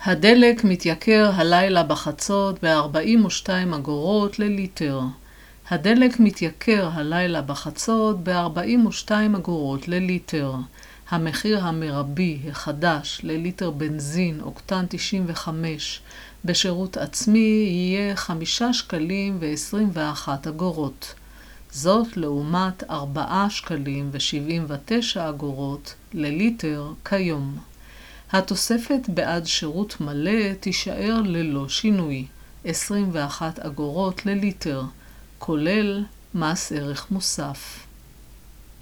הדלק מתייקר הלילה בחצות ב-42 אגורות לליטר. הדלק מתייקר הלילה בחצות ב-42 אגורות לליטר. המחיר המרבי החדש לליטר בנזין אוקטן 95 בשירות עצמי יהיה 5 שקלים ו-21 אגורות. זאת לעומת 4 שקלים ו-79 אגורות לליטר כיום. התוספת בעד שירות מלא תישאר ללא שינוי, 21 אגורות לליטר, כולל מס ערך מוסף.